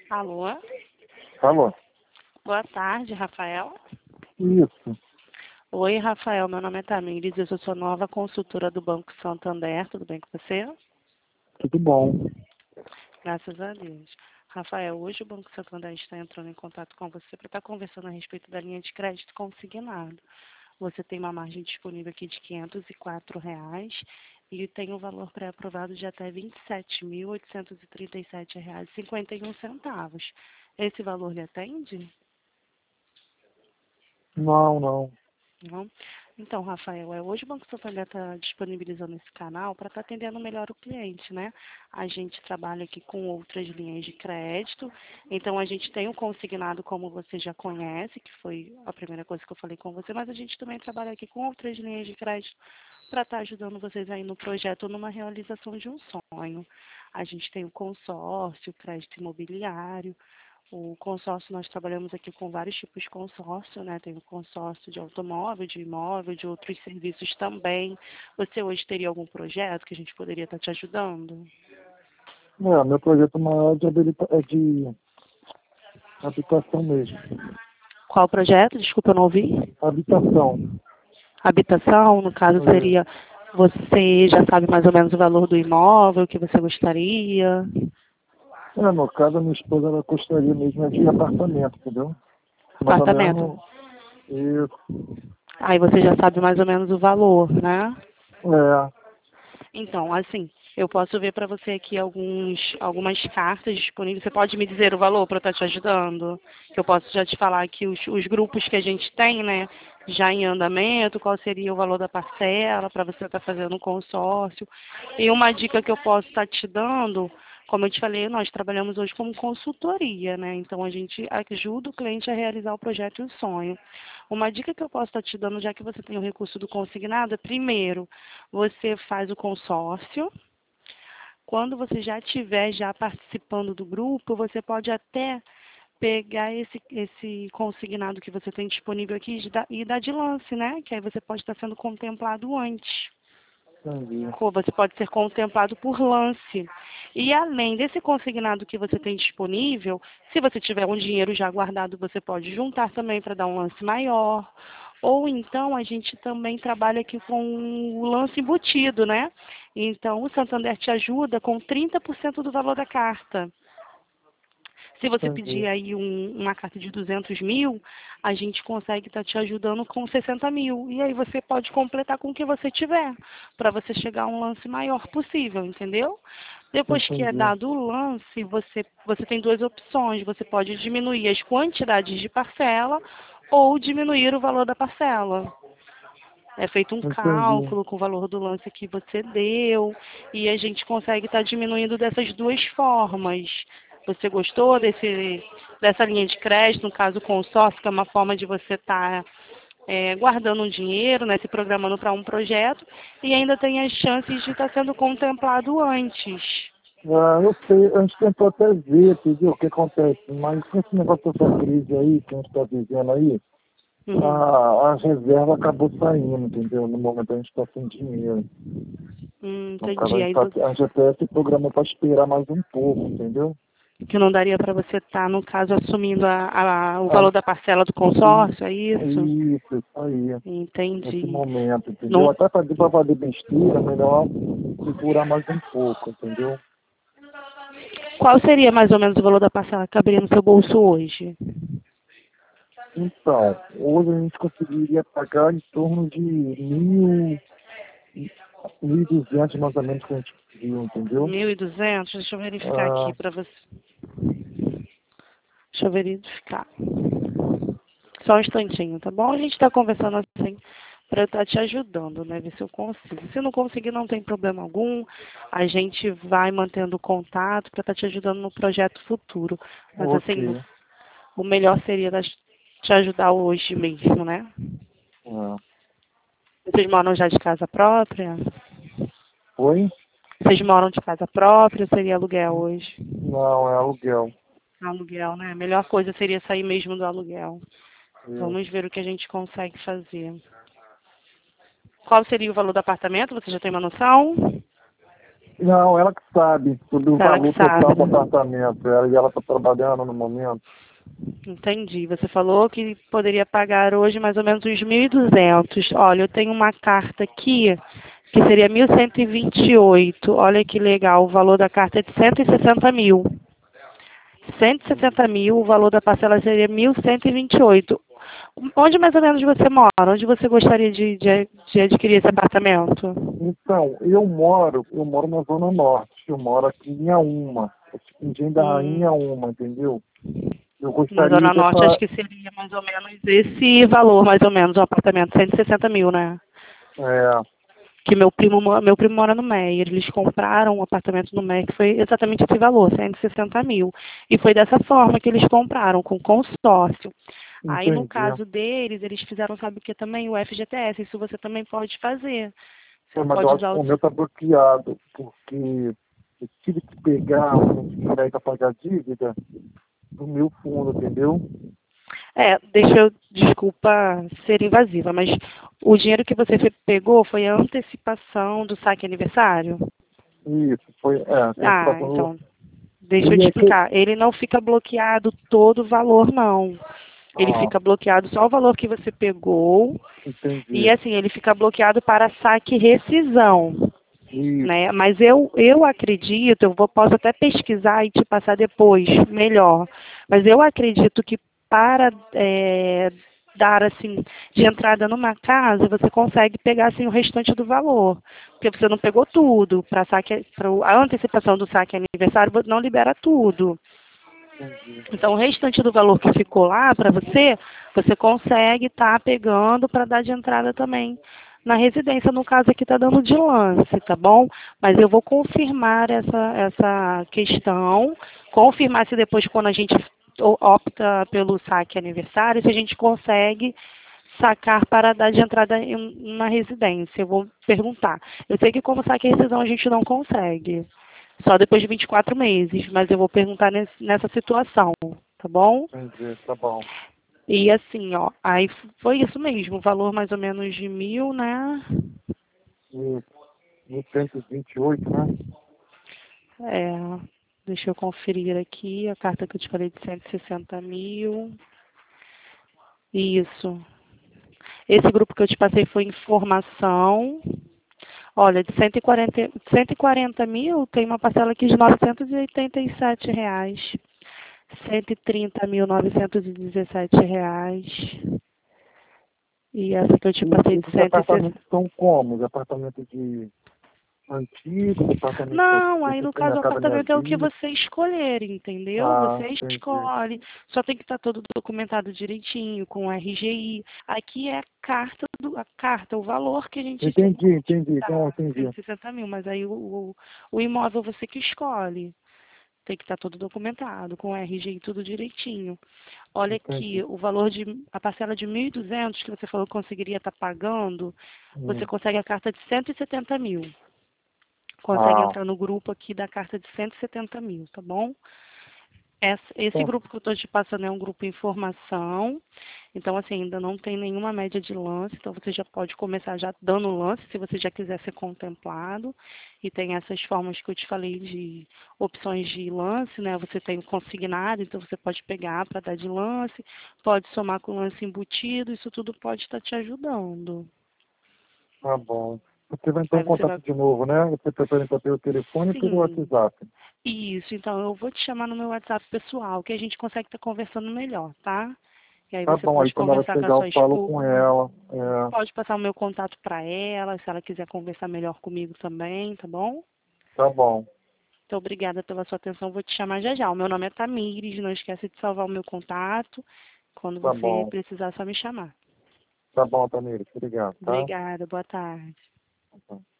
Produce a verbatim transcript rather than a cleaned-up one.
Alô? Alô? Boa tarde, Rafael. Isso. Oi, Rafael. Meu nome é Tamires. Eu sou nova consultora do Banco Santander. Tudo bem com você? Tudo bom. Graças a Deus. Rafael, hoje o Banco Santander está entrando em contato com você para estar conversando a respeito da linha de crédito consignado. Você tem uma margem disponível aqui de quinhentos e quatro reais e tem um valor pré-aprovado de até vinte e sete mil, oitocentos e trinta e sete reais e cinquenta e um centavos. Esse valor lhe atende? Não, não. Não? Então, Rafael, é, hoje o Banco Santander está disponibilizando esse canal para estar atendendo melhor o cliente, né? A gente trabalha aqui com outras linhas de crédito, então a gente tem o consignado, como você já conhece, que foi a primeira coisa que eu falei com você, mas a gente também trabalha aqui com outras linhas de crédito para estar ajudando vocês aí no projeto, numa realização de um sonho. A gente tem o consórcio, o crédito imobiliário. O consórcio, nós trabalhamos aqui com vários tipos de consórcio, né? Tem o consórcio de automóvel, de imóvel, de outros serviços também. Você hoje teria algum projeto que a gente poderia estar te ajudando? É, meu projeto maior é de, habilita- é de habitação mesmo. Qual projeto? Desculpa, eu não ouvi. Habitação. Habitação, no caso, É. seria você já sabe mais ou menos o valor do imóvel que você gostaria? É, no caso, a minha esposa ela gostaria mesmo é de apartamento, entendeu? Mais ou Apartamento. menos. Isso. Aí você já sabe mais ou menos o valor, né? É. Então, assim, eu posso ver para você aqui alguns, algumas cartas disponíveis. Você pode me dizer o valor para eu estar te ajudando? Que eu posso já te falar aqui os, os grupos que a gente tem, né? Já em andamento, qual seria o valor da parcela para você estar fazendo um consórcio. E uma dica que eu posso estar te dando, como eu te falei, nós trabalhamos hoje como consultoria, né? Então a gente ajuda o cliente a realizar o projeto e o sonho. Uma dica que eu posso estar te dando, já que você tem o recurso do consignado, é primeiro, você faz o consórcio. Quando você já estiver já participando do grupo, você pode até pegar esse, esse consignado que você tem disponível aqui e dar, e dar de lance, né? Que aí você pode estar sendo contemplado antes. Entendi. Você pode ser contemplado por lance. E além desse consignado que você tem disponível, se você tiver um dinheiro já guardado, você pode juntar também para dar um lance maior. Ou então a gente também trabalha aqui com o lance embutido, né? Então o Santander te ajuda com trinta por cento do valor da carta. Se você Entendi. pedir aí um, uma carta de duzentos mil, a gente consegue estar te ajudando com sessenta mil. E aí você pode completar com o que você tiver, para você chegar a um lance maior possível, entendeu? Depois que é Entendi. dado o lance, você, você tem duas opções. Você pode diminuir as quantidades de parcela ou diminuir o valor da parcela. É feito um Entendi. cálculo com o valor do lance que você deu e a gente consegue estar diminuindo dessas duas formas. Você gostou desse, dessa linha de crédito, no caso o consórcio, que é uma forma de você estar é, guardando um dinheiro, né, se programando para um projeto e ainda tem as chances de estar sendo contemplado antes. Ah, eu sei, a gente tentou até ver, entendeu? O que acontece, mas com esse negócio dessa crise aí que a gente está vivendo aí, Uhum. a, a reserva acabou saindo, entendeu? No momento a gente está sem dinheiro. Hum, No caso, a entendi. gente, Aí tá, vo- a gente até se programou para esperar mais um pouco, entendeu? que não daria para você estar, no caso, assumindo a, a- o Ah, valor da parcela do e- consórcio, é isso? isso, isso aí, nesse Entendi. momento, entendeu? Não, Até fazer para fazer besteira, melhor segurar mais um pouco, entendeu? qual seria mais ou menos o valor da parcela que caberia no seu bolso hoje? Então, hoje a gente conseguiria pagar em torno de mil, mil e duzentos mais ou menos que a gente viu, entendeu? mil e duzentos? Deixa eu verificar aqui Ah, para você. Deixa eu verificar. Só um instantinho, tá bom? A gente está conversando assim para eu estar te ajudando, né? Ver se eu consigo. Se não conseguir, não tem problema algum. A gente vai mantendo contato para estar te ajudando no projeto futuro. Mas assim, ok. o melhor seria das- te ajudar hoje mesmo, né? Ah. Vocês moram já de casa própria? Oi? Vocês moram de casa própria ou seria aluguel hoje? Não, é aluguel. Aluguel, né? A melhor coisa seria sair mesmo do aluguel. Isso. Vamos ver o que a gente consegue fazer. Qual seria o valor do apartamento? Você já tem uma noção? Não, ela que sabe sobre o Ela que valor total do sabe. apartamento. Ela, e ela está trabalhando no momento. Entendi. Você falou que poderia pagar hoje mais ou menos uns mil e duzentos. Olha, eu tenho uma carta aqui que seria mil cento e vinte e oito. Olha que legal, o valor da carta é de cento e sessenta mil. cento e sessenta mil, o valor da parcela seria mil cento e vinte e oito. Onde mais ou menos você mora? Onde você gostaria de, de, de adquirir esse apartamento? Então, eu moro, eu moro na Zona Norte. Eu moro aqui em Inhaúma. Engenho da Rainha, Hum, Inhaúma, entendeu? Eu na gostaria Zona de Norte, acho essa... que seria mais ou menos esse valor, mais ou menos, o apartamento, cento e sessenta mil, né? É, Que meu primo, mo- meu primo mora no Meier, eles compraram um apartamento no Meier que foi exatamente esse valor, cento e sessenta mil. E foi dessa forma que eles compraram, com consórcio. Aí, no entendi. caso deles, eles fizeram, sabe o que também? O F G T S, isso você também pode fazer. É, Você mas eu pode acho usar que o... o meu está bloqueado, porque eu tive que pegar um dinheiro aí para pagar a dívida do meu fundo, entendeu? É, deixa eu, desculpa ser invasiva, mas o dinheiro que você fe- pegou foi a antecipação do saque aniversário? Isso, foi, é, tem esse Ah, passando. então, deixa eu E te é que, explicar. Ele não fica bloqueado todo o valor, não. Ele ah, fica bloqueado só o valor que você pegou. E entendi. assim, ele fica bloqueado para saque e rescisão, Isso, né? Mas eu, eu acredito, eu vou, posso até pesquisar e te passar depois, melhor. Mas eu acredito que para é, dar assim de entrada numa casa, você consegue pegar assim o restante do valor, porque você não pegou tudo. Para saque, para a antecipação do saque aniversário não libera tudo. entendi. Então, o restante do valor que ficou lá para você, você consegue estar pegando para dar de entrada também na residência. No caso aqui está dando de lance, tá bom? Mas eu vou confirmar essa, essa questão, confirmar se depois, quando a gente o- opta pelo saque aniversário, se a gente consegue sacar para dar de entrada em uma residência. Eu vou perguntar. Eu sei que como saque e rescisão a gente não consegue. Só depois de vinte e quatro meses, mas eu vou perguntar nesse- nessa situação, tá bom? Entendi, tá bom. E assim, ó, aí f- foi isso mesmo, o valor mais ou menos de mil, né? E mil cento e vinte e oito, né? É, deixa eu conferir aqui, a carta que eu te falei de cento e sessenta mil. Isso. Esse grupo que eu te passei foi informação. Olha, de cento e quarenta, cento e quarenta mil tem uma parcela aqui de novecentos e oitenta e sete reais. cento e trinta mil novecentos e dezessete reais. E essa que eu te E passei de esses cento e sessenta. apartamentos são como? Os apartamentos de antigos, apartamentos Não, aí no tipo caso Minha o Casa Minha apartamento é o que Vida. você escolher, entendeu? Ah, Você entendi. escolhe, só tem que estar todo documentado direitinho, com R G I. Aqui é a carta, do, a carta, o valor que a gente tem Entendi, entendi, então dá, entendi. cento e sessenta mil, mas aí o, o, o imóvel você que escolhe. Tem que estar todo documentado, com R G I tudo direitinho. Olha aqui, Entendi. o valor de, a parcela de mil e duzentos que você falou que conseguiria estar pagando, você Hum. consegue a carta de cento e setenta mil. Consegue Ah, entrar no grupo aqui da carta de cento e setenta mil, tá bom? Essa- esse então, grupo que eu estou te passando é um grupo informação, então assim, ainda não tem nenhuma média de lance, então você já pode começar já dando lance, se você já quiser ser contemplado, e tem essas formas que eu te falei de opções de lance, né? Você tem o consignado, então você pode pegar para dar de lance, pode somar com lance embutido, isso tudo pode estar te ajudando. tá bom. Você vai entrar Aí em você vai, contato de novo, né? Você vai perguntar pelo telefone e pelo sim, WhatsApp. isso, então eu vou te chamar no meu WhatsApp pessoal, que a gente consegue estar conversando melhor, tá? E aí Tá você bom, aí pode quando ela conversar com a chegar eu sua falo esposa, com ela. É, pode passar o meu contato para ela, se ela quiser conversar melhor comigo também, tá bom? tá bom, Então, obrigada pela sua atenção, vou te chamar já já. O meu nome é Tamires, não esquece de salvar o meu contato. Quando tá você bom. precisar, é só me chamar. Tá bom, Tamires. Obrigado, tá? Obrigada, boa tarde. Tá.